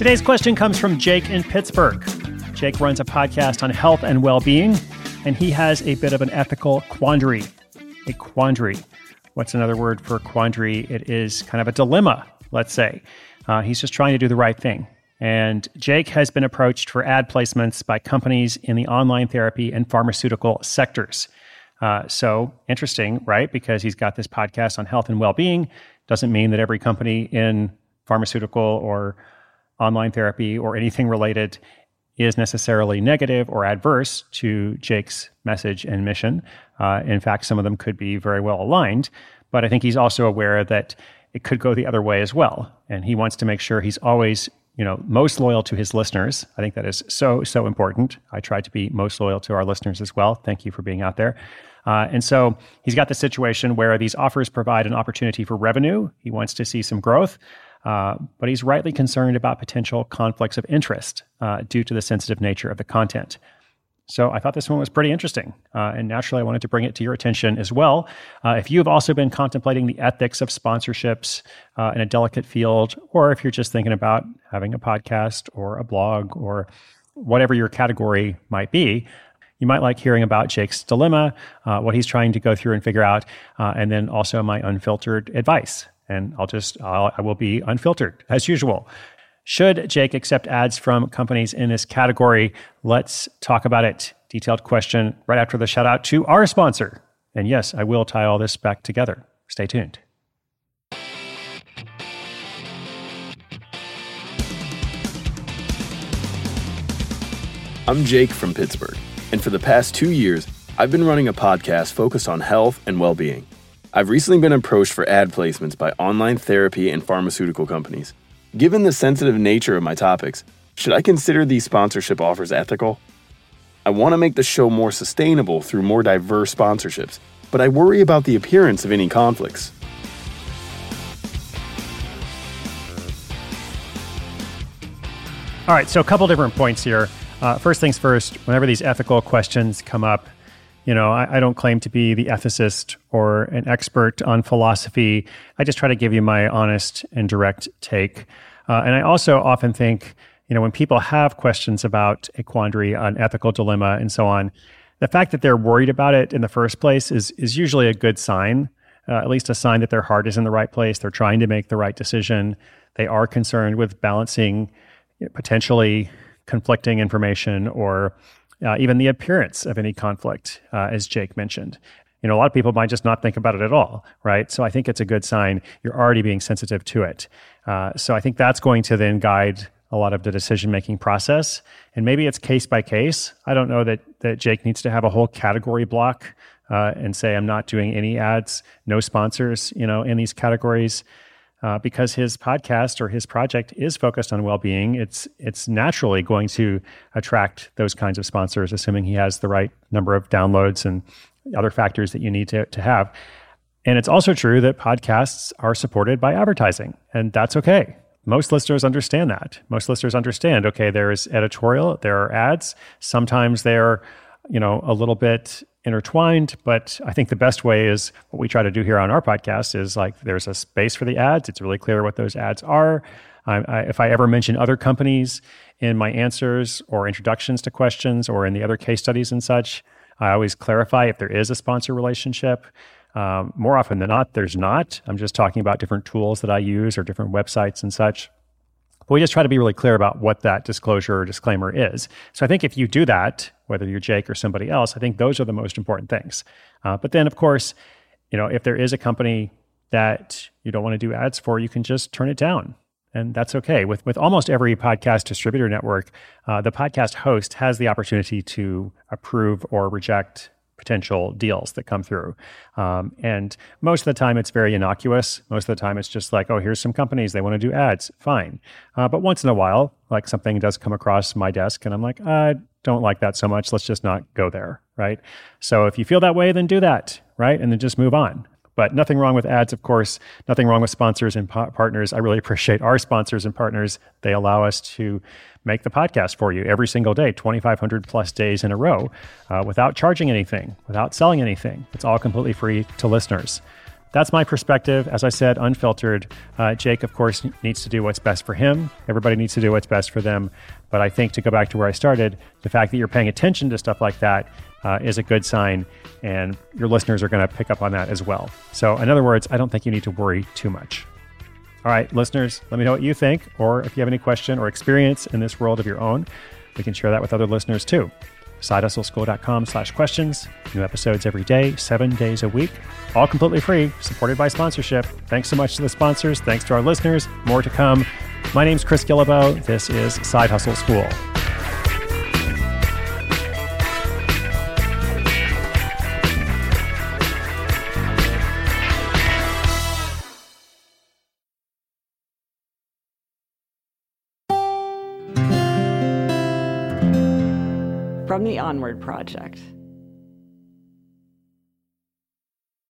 Today's question comes from Jake in Pittsburgh. Jake runs a podcast on health and well-being, and he has a bit of an ethical quandary. A quandary. What's another word for quandary? It is kind of a dilemma, let's say. He's just trying to do the right thing. And Jake has been approached for ad placements by companies in the online therapy and pharmaceutical sectors. So interesting, right? Because he's got this podcast on health and well-being. Doesn't mean that every company in pharmaceutical or online therapy or anything related is necessarily negative or adverse to Jake's message and mission. In fact, some of them could be very well aligned, but I think he's also aware that it could go the other way as well. And he wants to make sure he's always, most loyal to his listeners. I think that is so important. I try to be most loyal to our listeners as well. Thank you for being out there. And so he's got the situation where these offers provide an opportunity for revenue. He wants to see some growth. But he's rightly concerned about potential conflicts of interest due to the sensitive nature of the content. So I thought this one was pretty interesting. And naturally, I wanted to bring it to your attention as well. If you've also been contemplating the ethics of sponsorships in a delicate field, or if you're just thinking about having a podcast or a blog or whatever your category might be, you might like hearing about Jake's dilemma, what he's trying to go through and figure out, and then also my unfiltered advice. And I will be unfiltered as usual. Should Jake accept ads from companies in this category? Let's talk about it. Detailed question right after the shout out to our sponsor. And yes, I will tie all this back together. Stay tuned. I'm Jake from Pittsburgh, and for the past 2 years, I've been running a podcast focused on health and well-being. I've recently been approached for ad placements by online therapy and pharmaceutical companies. Given the sensitive nature of my topics, should I consider these sponsorship offers ethical? I want to make the show more sustainable through more diverse sponsorships, but I worry about the appearance of any conflicts. All right, so a couple different points here. First things first, whenever these ethical questions come up, I don't claim to be the ethicist or an expert on philosophy. I just try to give you my honest and direct take. And I also often think, when people have questions about a quandary, an ethical dilemma, and so on, the fact that they're worried about it in the first place is usually a good sign, at least a sign that their heart is in the right place. They're trying to make the right decision. They are concerned with balancing potentially conflicting information or even the appearance of any conflict, as Jake mentioned. A lot of people might just not think about it at all, right? So I think it's a good sign you're already being sensitive to it. So I think that's going to then guide a lot of the decision-making process. And maybe it's case by case. I don't know that Jake needs to have a whole category block and say, I'm not doing any ads, no sponsors, in these categories. Because his podcast or his project is focused on well-being, it's naturally going to attract those kinds of sponsors, assuming he has the right number of downloads and other factors that you need to have. And it's also true that podcasts are supported by advertising, and that's okay. Most listeners understand that. Most listeners understand, okay, there is editorial, there are ads. Sometimes they're, a little bit intertwined, but I think the best way is what we try to do here on our podcast is there's a space for the ads. It's really clear what those ads are. If I ever mention other companies in my answers or introductions to questions or in the other case studies and such, I always clarify if there is a sponsor relationship. More often than not, there's not. I'm just talking about different tools that I use or different websites and such. But we just try to be really clear about what that disclosure or disclaimer is. So I think if you do that, whether you're Jake or somebody else, I think those are the most important things. But then, of course, if there is a company that you don't want to do ads for, you can just turn it down. And that's okay. With almost every podcast distributor network, the podcast host has the opportunity to approve or reject potential deals that come through. And most of the time it's very innocuous. Most of the time it's just like, oh, here's some companies, they want to do ads. Fine. But once in a while, something does come across my desk and I'm like, I don't like that so much. Let's just not go there, right? So if you feel that way, then do that, right? And then just move on. But nothing wrong with ads, of course, nothing wrong with sponsors and partners. I really appreciate our sponsors and partners. They allow us to make the podcast for you every single day, 2,500 plus days in a row, without charging anything, without selling anything. It's all completely free to listeners. that's my perspective. As I said, unfiltered. Jake, of course, needs to do what's best for him. Everybody needs to do what's best for them. But I think, to go back to where I started, the fact that you're paying attention to stuff like that is a good sign, and your listeners are going to pick up on that as well. So in other words, I don't think you need to worry too much. All right, listeners, let me know what you think, or if you have any question or experience in this world of your own, we can share that with other listeners too. SideHustleSchool.com/questions. New episodes every day, 7 days a week, all completely free, supported by sponsorship. Thanks so much to the sponsors. Thanks to our listeners. More to come. My name's Chris Guillebeau. This is Side Hustle School. From the Onward Project.